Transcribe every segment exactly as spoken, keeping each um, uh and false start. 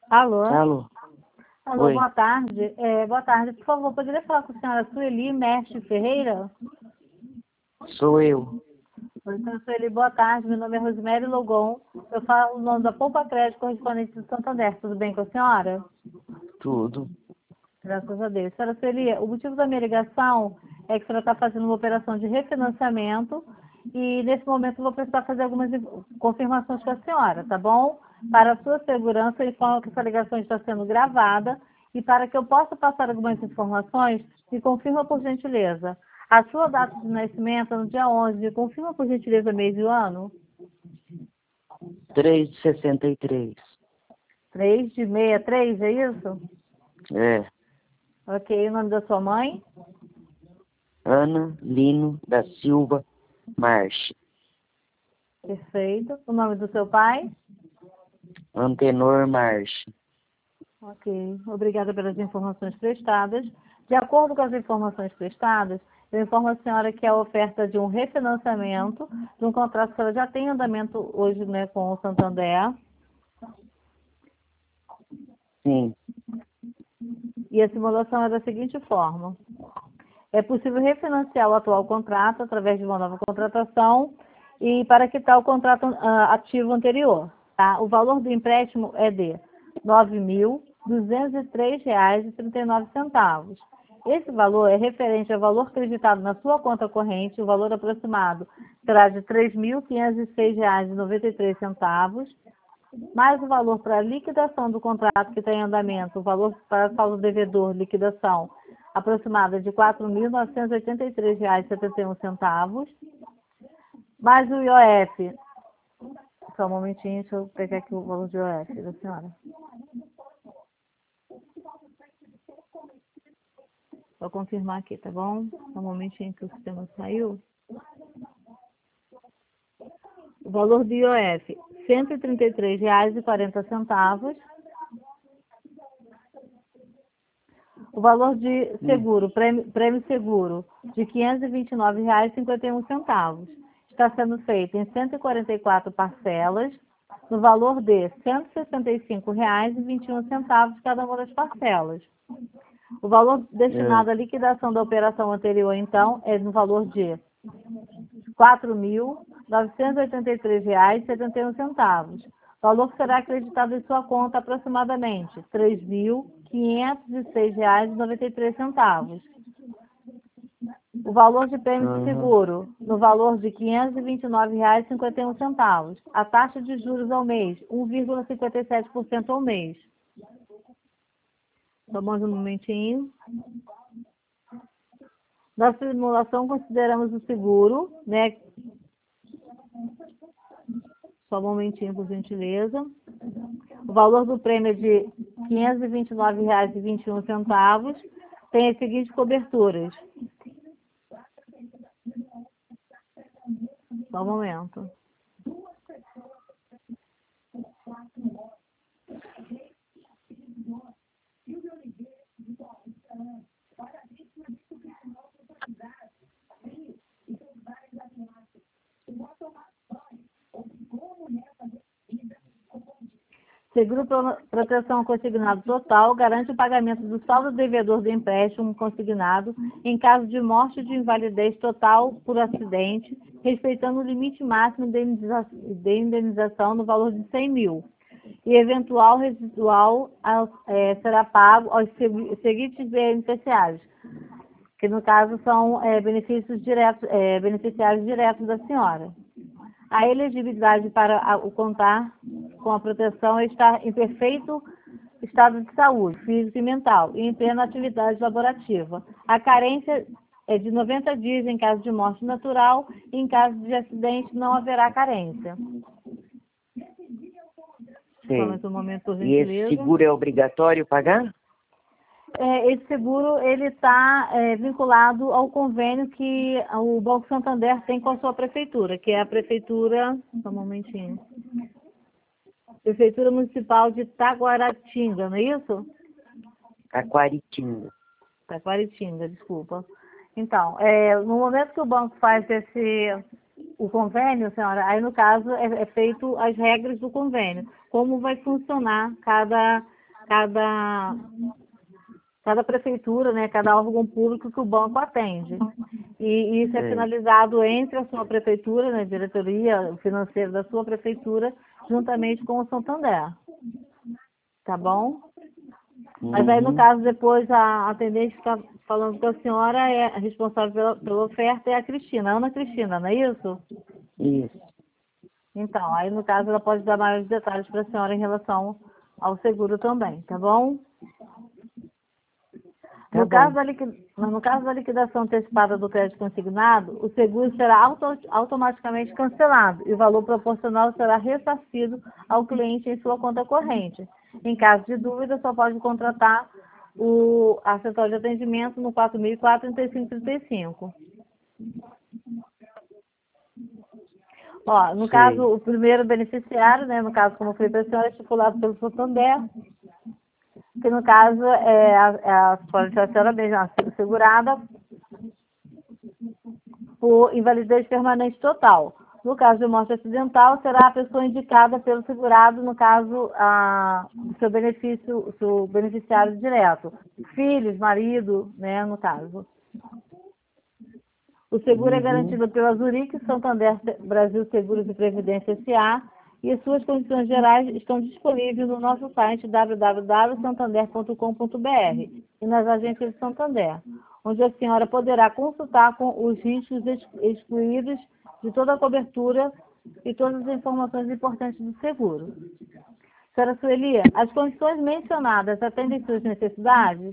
Alô? Alô? Alô, Oi. boa tarde. É, boa tarde. Por favor, poderia falar com a senhora Sueli Mestre Ferreira? Sou eu. Oi, senhora Sueli, boa tarde. Meu nome é Rosemary Logon. Eu falo o nome da Poupa Crédito correspondente do Santander. Tudo bem com a senhora? Tudo. Graças a Deus. Senhora Sueli, o motivo da minha ligação é que a senhora está fazendo uma operação de refinanciamento e nesse momento eu vou precisar fazer algumas confirmações com a senhora, tá bom? Para a sua segurança, informo que essa ligação está sendo gravada e para que eu possa passar algumas informações, me confirma por gentileza. A sua data de nascimento é no dia onze, me confirma por gentileza mês e o ano? três de sessenta e três. três de sessenta e três, é isso? É. Ok, o nome da sua mãe? Ana Lino da Silva Marche. Perfeito. O nome do seu pai? Antenor Marche. Ok, obrigada pelas informações prestadas. De acordo com as informações prestadas, eu informo a senhora que a oferta de um refinanciamento de um contrato que ela já tem em andamento hoje, né, com o Santander. Sim. E a simulação é da seguinte forma: é possível refinanciar o atual contrato através de uma nova contratação e para quitar o contrato uh, ativo anterior. Tá? O valor do empréstimo é de nove mil duzentos e três reais e trinta e nove centavos. Esse valor é referente ao valor acreditado na sua conta corrente. O valor aproximado será de três mil quinhentos e seis reais e noventa e três centavos, mais o valor para a liquidação do contrato que está em andamento, o valor para saldo devedor, liquidação, aproximada de quatro mil novecentos e oitenta e três reais e setenta e um centavos, mais o I O F. Só um momentinho, deixa eu pegar aqui o valor de I O F da senhora. Vou confirmar aqui, tá bom? Só um momentinho que o sistema saiu. O valor do I O F, cento e trinta e três reais e quarenta centavos. O valor de seguro, prêmio, prêmio seguro, de quinhentos e vinte e nove reais e cinquenta e um centavos. Está sendo feito em cento e quarenta e quatro parcelas, no valor de cento e sessenta e cinco reais e vinte e um centavos cada uma das parcelas. O valor destinado É. à liquidação da operação anterior, então, é no valor de quatro mil novecentos e oitenta e três reais e setenta e um centavos. O valor que será acreditado em sua conta aproximadamente três mil quinhentos e seis reais e noventa e três centavos. O valor de prêmio de Uhum. seguro, no valor de quinhentos e vinte e nove reais e cinquenta e um centavos. A taxa de juros ao mês, um vírgula cinquenta e sete por cento ao mês. Só mais um momentinho. Na simulação, consideramos o seguro, né? Só um momentinho, por gentileza. O valor do prêmio é de quinhentos e vinte e nove reais e vinte e um centavos. Tem as seguintes coberturas. Só um momento. Seguro pro- proteção consignado total garante o pagamento do saldo devedor do empréstimo consignado em caso de morte ou de invalidez total por acidente, respeitando o limite máximo de indeniza- de indenização no valor de cem mil. E eventual residual ao- eh, será pago aos segui- seguintes beneficiários, que no caso são eh, benefícios diretos, eh, beneficiários diretos da senhora. A elegibilidade para a- o contar com a proteção está em perfeito estado de saúde, físico e mental, e em plena atividade laborativa. A carência é de noventa dias em caso de morte natural, e em caso de acidente não haverá carência. Só mais Sim. um momento, por E esse gentileza. seguro é obrigatório pagar? É, esse seguro ele está é, vinculado ao convênio que o Banco Santander tem com a sua prefeitura, que é a prefeitura, só um momentinho, Prefeitura Municipal de Taguaratinga, não é isso? Taquaritinga. Taguaratinga, desculpa. Então, é, no momento que o banco faz esse o convênio, senhora, aí no caso é, é feito as regras do convênio, como vai funcionar cada cada, cada prefeitura, né, cada órgão público que o banco atende. E, e isso é Sim. finalizado entre a sua prefeitura, né, diretoria financeira da sua prefeitura, juntamente com o Santander. Tá bom? Mas aí, no Uhum. caso, depois a atendente fica falando que a senhora é responsável pela, pela oferta, é a Cristina, Ana Cristina, não é isso? Isso. Então, aí no caso ela pode dar maiores detalhes para a senhora em relação ao seguro também, tá bom? Tá No caso bom. da, liqui- no caso da liquidação antecipada do crédito consignado, o seguro será auto- automaticamente cancelado e o valor proporcional será ressarcido ao cliente em sua conta corrente. Em caso de dúvida, só pode contratar o, a central de atendimento no quatro mil e quatro, trinta e cinco trinta e cinco. Ó, no caso, Sei. o primeiro beneficiário, né, no caso, como eu falei para a senhora, é estipulado pelo Santander, que no caso é a, é a, pode ser a senhora mesmo, a segurada por invalidez permanente total. No caso de morte acidental, será a pessoa indicada pelo segurado, no caso, a, o seu benefício, o seu beneficiário direto. Filhos, marido, né, no caso. O seguro é Uhum. garantido pela Zurique, Santander Brasil Seguros e Previdência S A e as suas condições gerais estão disponíveis no nosso site w w w ponto santander ponto com ponto b r e nas agências de Santander, onde a senhora poderá consultar com os riscos ex- excluídos de toda a cobertura e todas as informações importantes do seguro. Senhora Sueli, as condições mencionadas atendem suas necessidades?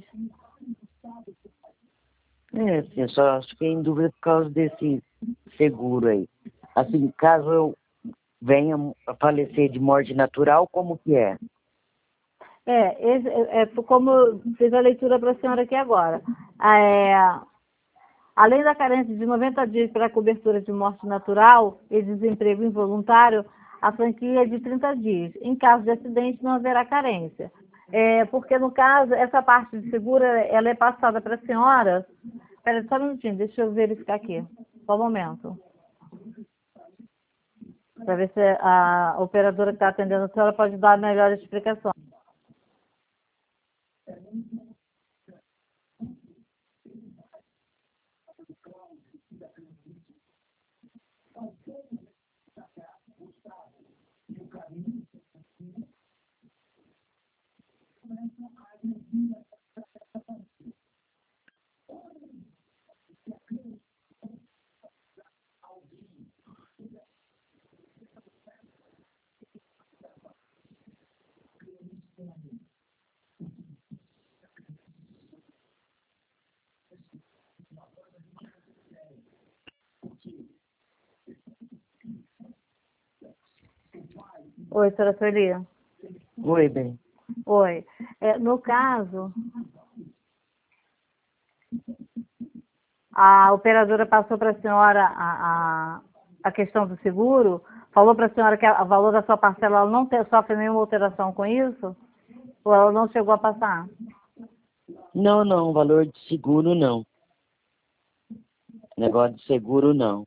É, assim, eu só fiquei em dúvida por causa desse seguro aí. Assim, caso eu venha a falecer de morte natural, como que é? É, esse, é, é como eu fiz a leitura para a senhora aqui agora. É, além da carência de noventa dias para a cobertura de morte natural e desemprego involuntário, a franquia é de trinta dias. Em caso de acidente, não haverá carência. É, porque, no caso, essa parte de seguro, ela é passada para a senhora. Espera só um minutinho, deixa eu verificar aqui. Só um momento. Para ver se a operadora que está atendendo a senhora pode dar melhor explicação. Oi, senhora Sueli. Oi, bem. Oi. É, no caso, a operadora passou para a senhora a, a, a questão do seguro, falou para a senhora que a- o valor da sua parcela ela não te, sofre nenhuma alteração com isso? Ou ela não chegou a passar? Não, não, valor de seguro não. Negócio de seguro não.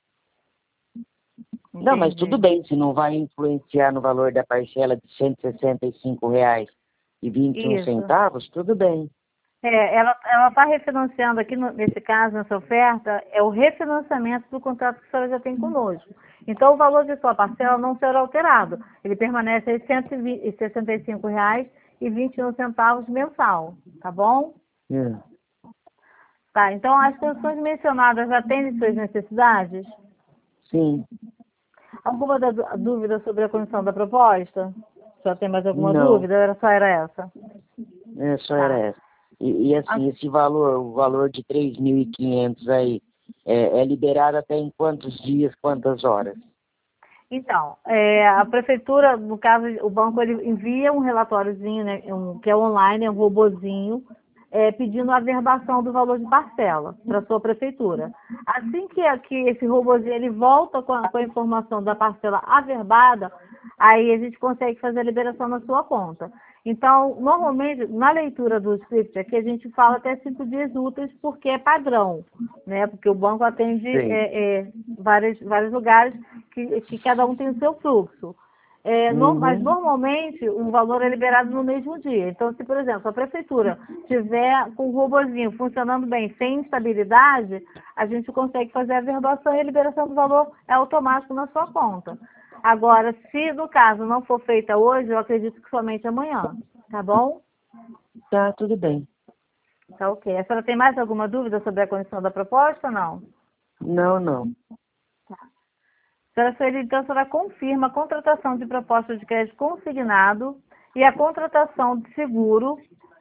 Não, mas tudo Entendi. bem, se não vai influenciar no valor da parcela de cento e sessenta e cinco reais e vinte e um Isso. centavos, tudo bem. É, ela ela está refinanciando aqui, no- nesse caso, nessa oferta, é o refinanciamento do contrato que a senhora já tem conosco. Então, o valor de sua parcela não será alterado. Ele permanece em cento e sessenta e cinco reais e vinte e um centavos mensal, tá bom? É. Tá, então as condições mencionadas atendem suas necessidades? Sim, Alguma da- dúvida sobre a condição da proposta? Já tem mais alguma não, dúvida? Era só era essa? é, só era Tá. essa. E, e A- assim, esse valor, o valor de três mil e quinhentos aí, é, é liberado até em quantos dias, quantas horas? Então, é, a prefeitura, no caso, o banco ele envia um relatóriozinho, né, um, que é online, é um robozinho, é, pedindo a averbação do valor de parcela para a sua prefeitura. Assim que, que esse robozinho ele volta com a, com a informação da parcela averbada, aí a gente consegue fazer a liberação na sua conta. Então, normalmente, na leitura do script aqui, a gente fala até cinco dias úteis, porque é padrão, né? Porque o banco atende Sim. é, é, vários, vários lugares que, que cada um tem o seu fluxo. É, no, mas Uhum. normalmente o valor é liberado no mesmo dia. Então, se, por exemplo, a prefeitura tiver com o robozinho funcionando bem, sem instabilidade, a gente consegue fazer a verbação e a liberação do valor é automático na sua conta. Agora, se no caso não for feita hoje, eu acredito que somente amanhã, tá bom? Tá, tudo bem. Tá ok. A senhora tem mais alguma dúvida sobre a condição da proposta ou não? Não, não. Senhora Sueli, então a senhora confirma a contratação de proposta de crédito consignado e a contratação de seguro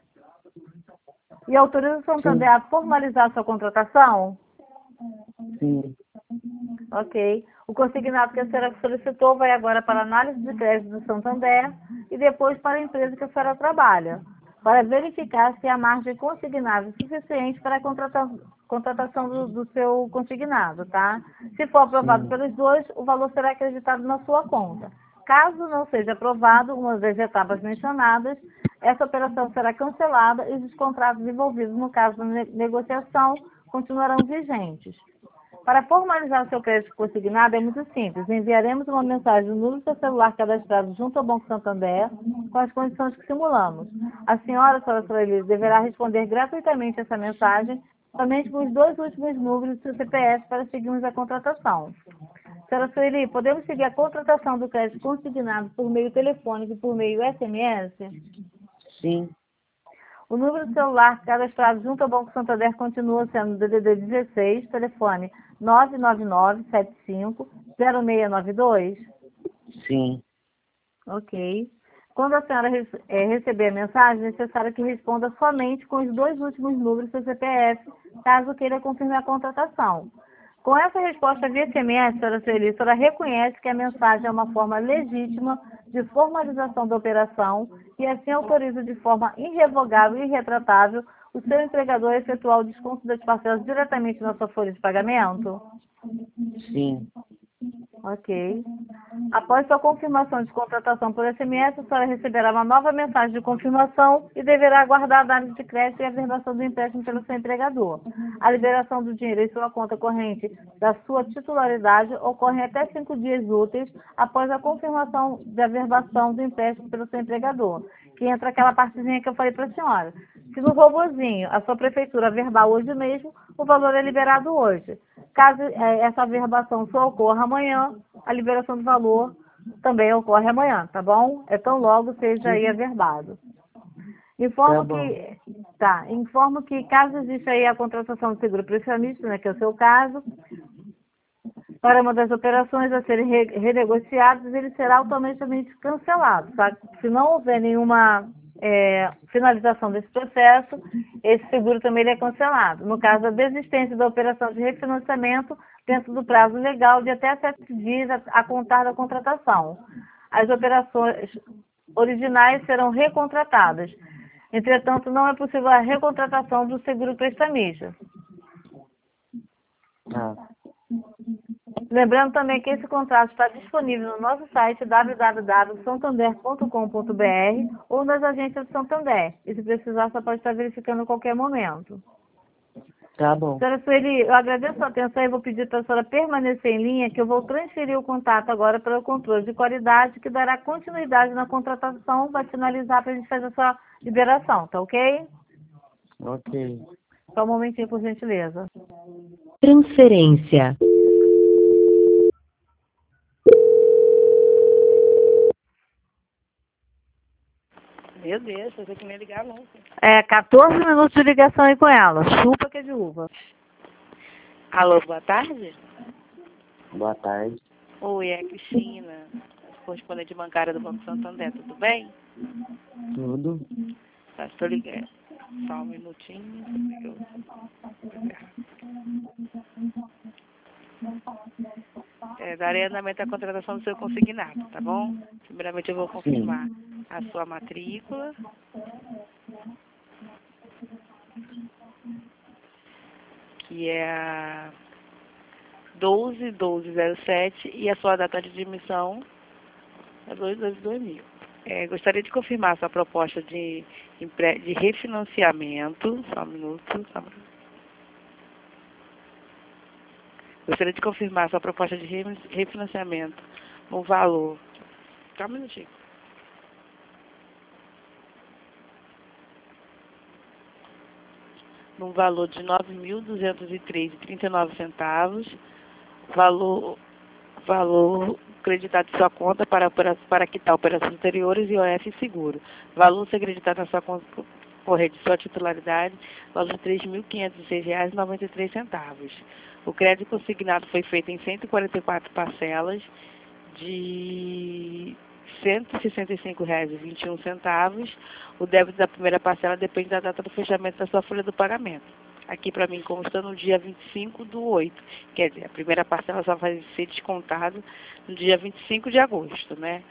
e autoriza o Santander Sim, a formalizar sua contratação? sim, Ok. O consignado que a senhora solicitou vai agora para a análise de crédito do Santander e depois para a empresa que a senhora trabalha, para verificar se a margem consignada é suficiente para a contrata contratação do, do seu consignado, tá? Se for aprovado sim. pelos dois, o valor será acreditado na sua conta. Caso não seja aprovado uma das etapas mencionadas, essa operação será cancelada e os contratos envolvidos no caso da ne negociação continuarão vigentes. Para formalizar o seu crédito consignado é muito simples. Enviaremos uma mensagem no número do seu celular cadastrado junto ao Banco Santander com as condições que simulamos. A senhora, senhora Sueli, deverá responder gratuitamente essa mensagem somente com os dois últimos números do seu C P F para seguirmos a contratação. Senhora Sueli, podemos seguir a contratação do crédito consignado por meio telefônico e por meio S M S? Sim, O número do celular cadastrado junto ao Banco Santander continua sendo D D D dezesseis, telefone nove nove nove sete cinco zero seis nove dois. sim. Ok. Quando a senhora rece- eh, receber a mensagem, é necessário que responda somente com os dois últimos números do seu C P F, caso queira confirmar a contratação. Com essa resposta via S M S, a senhora Sueli, a senhora reconhece que a mensagem é uma forma legítima de formalização da operação e assim autoriza de forma irrevogável e irretratável o seu empregador a efetuar o desconto das parcelas diretamente na sua folha de pagamento? Sim, Ok. Após sua confirmação de contratação por S M S, a senhora receberá uma nova mensagem de confirmação e deverá aguardar a análise de crédito e a verbação do empréstimo pelo seu empregador. A liberação do dinheiro em sua conta corrente da sua titularidade ocorre até cinco dias úteis após a confirmação da verbação do empréstimo pelo seu empregador, que entra aquela partezinha que eu falei para a senhora. Se no robozinho a sua prefeitura verbar hoje mesmo, o valor é liberado hoje. Caso eh, essa verbação só ocorra amanhã, a liberação do valor também ocorre amanhã, tá bom? É tão logo seja aí sim. averbado. Tá Informo bom. que, tá, informo que caso exista aí a contratação do seguro pressionista, né, que é o seu caso, para uma das operações a serem re renegociadas, ele será automaticamente cancelado, tá? Se não houver nenhuma é, finalização desse processo, esse seguro também ele é cancelado. No caso da desistência da operação de refinanciamento, dentro do prazo legal de até sete dias a, a contar da contratação. As operações originais serão recontratadas. Entretanto, não é possível a recontratação do seguro prestamista. Tá. Lembrando também que esse contrato está disponível no nosso site w w w ponto santander ponto com ponto b r ou nas agências do Santander. E se precisar, só pode estar verificando a qualquer momento. Tá bom. Senhora Sueli, eu agradeço a atenção e vou pedir para a senhora permanecer em linha, que eu vou transferir o contato agora para o controle de qualidade, que dará continuidade na contratação, vai finalizar para a gente fazer a sua liberação, tá ok? Ok. Só um momentinho, por gentileza. Transferência. Meu Deus, você tem que me ligar nunca. É, quatorze minutos de ligação aí com ela. Chupa que é de uva. Alô, boa tarde? Boa tarde. Oi, é a Cristina, correspondente bancária do Banco Santander, tudo bem? Tudo? Tá, estou ligando. Só um minutinho. Eu... É, darei andamento à contratação do seu consignado, tá bom? Primeiramente eu vou confirmar a sua matrícula. Que é a doze doze zero sete e a sua data de admissão é dois de doze de dois mil. É, gostaria de confirmar a sua proposta de, empre- de refinanciamento. Só um minuto. Só um minuto. Gostaria de confirmar a sua proposta de re- refinanciamento no valor Só um minutinho. No valor de nove mil duzentos e três reais e trinta e nove centavos, valor, valor acreditado em sua conta para, para, para quitar operações anteriores e I O F seguro. Valor ser acreditado na sua conta corrente de sua titularidade, valor de três mil quinhentos e seis reais e noventa e três centavos. O crédito consignado foi feito em cento e quarenta e quatro parcelas de cento e sessenta e cinco reais e vinte e um centavos. O débito da primeira parcela depende da data do fechamento da sua folha do pagamento. Aqui para mim consta no dia vinte e cinco do oito. Quer dizer, a primeira parcela só vai ser descontada no dia vinte e cinco de agosto, né?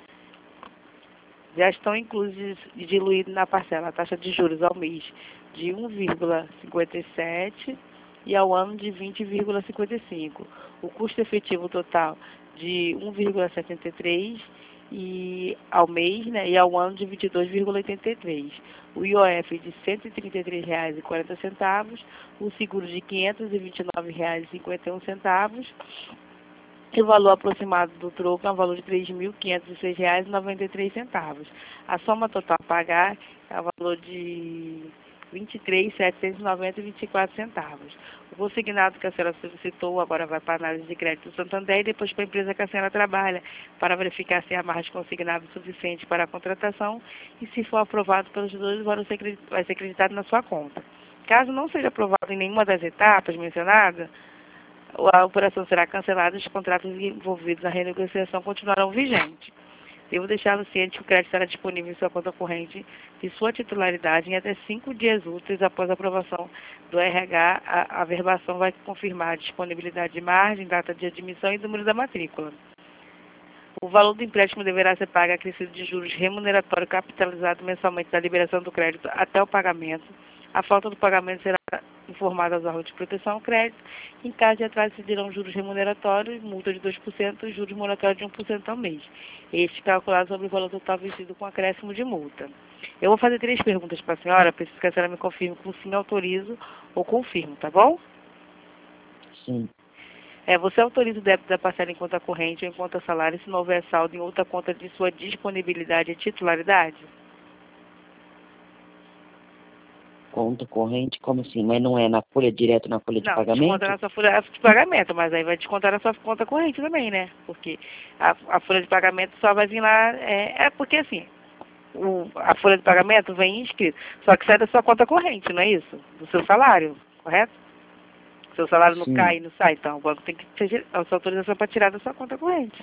Já estão inclusos e diluídos na parcela a taxa de juros ao mês de um vírgula cinquenta e sete e ao ano de vinte vírgula cinquenta e cinco. O custo efetivo total de um vírgula setenta e três e ao mês, né, e ao ano de vinte e dois vírgula oitenta e três. O I O F de cento e trinta e três reais e quarenta centavos, o seguro de quinhentos e vinte e nove reais e cinquenta e um centavos, e o valor aproximado do troco é um valor de três mil quinhentos e seis reais e noventa e três centavos. A soma total a pagar é o valor de vinte e três mil setecentos e noventa reais e vinte e quatro centavos. O consignado que a senhora solicitou agora vai para a análise de crédito do Santander e depois para a empresa que a senhora trabalha, para verificar se há margem consignada suficiente para a contratação e, se for aprovado pelos dois, vai ser, vai ser acreditado na sua conta. Caso não seja aprovado em nenhuma das etapas mencionadas, a operação será cancelada e os contratos envolvidos na renegociação continuarão vigentes. Devo deixá-lo ciente que o crédito estará disponível em sua conta corrente de sua titularidade em até cinco dias úteis após a aprovação do R H. A, a verbação vai confirmar a disponibilidade de margem, data de admissão e número da matrícula. O valor do empréstimo deverá ser pago acrescido de juros remuneratório capitalizado mensalmente da liberação do crédito até o pagamento. A falta do pagamento será informada aos órgãos de proteção ao crédito. Em caso de atraso, se dirão juros remuneratórios, multa de dois por cento e juros moratórios de um por cento ao mês. Este calculado sobre o valor total vencido com acréscimo de multa. Eu vou fazer três perguntas para a senhora, preciso que a senhora me confirme com sim, autorizo ou confirmo, tá bom? Sim. É, você autoriza o débito da parcela em conta corrente ou em conta salário se não houver saldo em outra conta de sua disponibilidade e titularidade? Conta corrente, como assim? Mas não é na folha, direto na folha de não, pagamento? Não, desconta na sua folha de pagamento, mas aí vai descontar na sua conta corrente também, né? Porque a, a folha de pagamento só vai vir lá, é, é porque assim, o, a folha de pagamento vem inscrito, só que sai da sua conta corrente, não é isso? Do seu salário, correto? Seu salário não Sim. cai e não sai, então o banco tem que ter a sua autorização para tirar da sua conta corrente.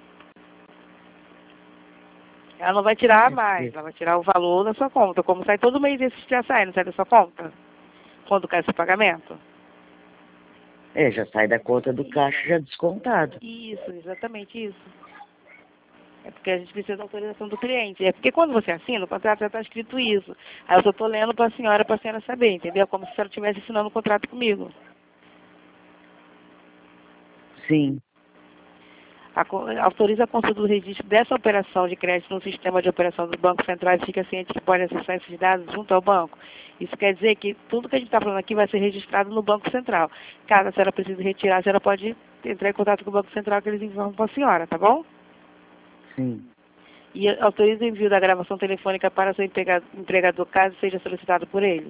Ela não vai tirar mais, ela vai tirar o valor da sua conta. Como sai todo mês, esse já sai, não sai da sua conta? Quando cai esse pagamento? É, já sai da conta do caixa já descontado. Isso, exatamente isso. É porque a gente precisa da autorização do cliente. É porque quando você assina, o contrato já está escrito isso. Aí eu só estou lendo para a senhora, para a senhora saber, entendeu? Como se a senhora estivesse assinando um contrato comigo. Sim. A, autoriza a consulta do registro dessa operação de crédito no sistema de operação do Banco Central e fica ciente que pode acessar esses dados junto ao banco. Isso quer dizer que tudo que a gente está falando aqui vai ser registrado no Banco Central. Caso a senhora precise retirar, a senhora pode entrar em contato com o Banco Central que eles informam para a senhora, tá bom? Sim. E autoriza o envio da gravação telefônica para seu empregador, caso seja solicitado por ele.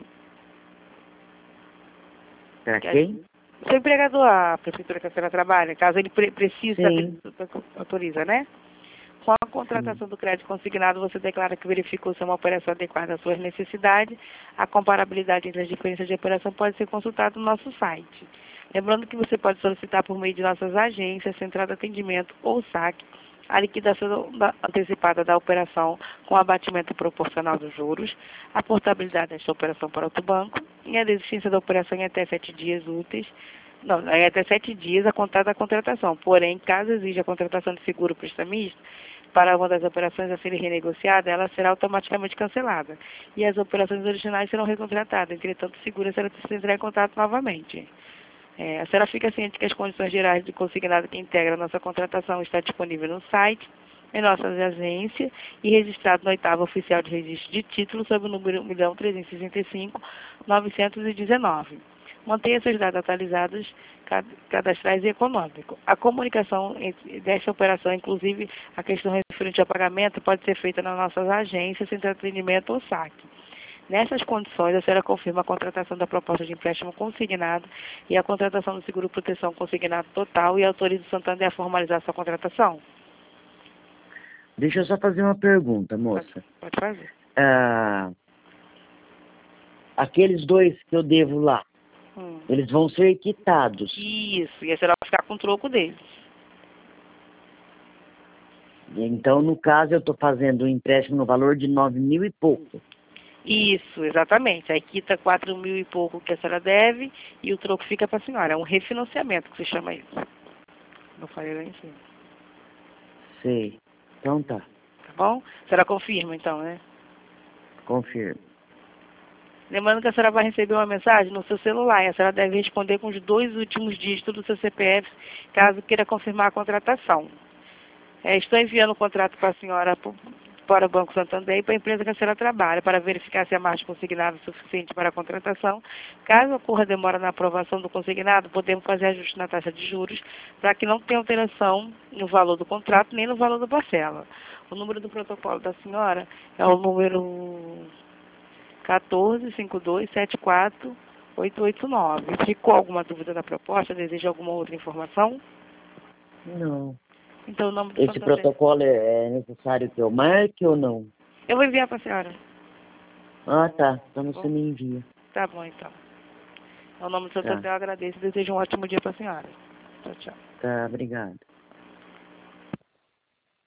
Para quem? Seu empregador, a prefeitura que a senhora trabalha, caso ele pre precise, Sim. autoriza, né? Com a contratação Sim. do crédito consignado, você declara que verificou se é uma operação adequada às suas necessidades. A comparabilidade entre as diferenças de operação pode ser consultada no nosso site. Lembrando que você pode solicitar por meio de nossas agências, central de atendimento ou saque, a liquidação antecipada da operação com abatimento proporcional dos juros, a portabilidade desta operação para outro banco e a desistência da operação em até sete dias úteis, não, em até sete dias a contar da contratação. Porém, caso exija a contratação de seguro prestamista, para uma das operações a serem renegociada, ela será automaticamente cancelada e as operações originais serão recontratadas. Entretanto, o seguro será preciso entrar em contato novamente. É, a senhora fica ciente que as condições gerais de consignado que integra a nossa contratação está disponível no site, em nossas agências e registrado no oitavo oficial de registro de título sob o número um milhão trezentos e sessenta e cinco mil novecentos e dezenove. Mantenha seus dados atualizados, cadastrais e econômicos. A comunicação desta operação, inclusive a questão referente ao pagamento, pode ser feita nas nossas agências, centro de atendimento ou saque. Nessas condições, a senhora confirma a contratação da proposta de empréstimo consignado e a contratação do seguro proteção consignado total e autoriza o Santander a formalizar sua contratação? Deixa eu só fazer uma pergunta, moça. Pode, pode fazer. Ah, aqueles dois que eu devo lá, hum. eles vão ser quitados. Isso, e a senhora vai ficar com o troco deles. Então, no caso, eu estou fazendo um empréstimo no valor de nove mil e pouco. Isso, exatamente. Aí quita quatro mil e pouco que a senhora deve e o troco fica para a senhora. É um refinanciamento que se chama isso. Não falei lá em cima. Sei. Então tá. Tá bom? A senhora confirma então, né? Confirmo. Lembrando que a senhora vai receber uma mensagem no seu celular e a senhora deve responder com os dois últimos dígitos do seu C P F, caso queira confirmar a contratação. É, estou enviando o contrato para a senhora para o Banco Santander e para a empresa que a senhora trabalha, para verificar se a margem consignada é suficiente para a contratação. Caso ocorra demora na aprovação do consignado, podemos fazer ajuste na taxa de juros para que não tenha alteração no valor do contrato nem no valor da parcela. O número do protocolo da senhora é o número quatorze, cinquenta e dois, setenta e quatro, oitocentos e oitenta e nove. Ficou alguma dúvida da proposta? Deseja alguma outra informação? Não. Então, o nome do Esse Santander. protocolo é necessário que eu marque ou não? Eu vou enviar para a senhora. Ah, tá. Então você me envia. Tá bom, então. É o nome do Santander, Tá. eu agradeço. Desejo um ótimo dia para a senhora. Tchau, tchau. Tá, obrigado.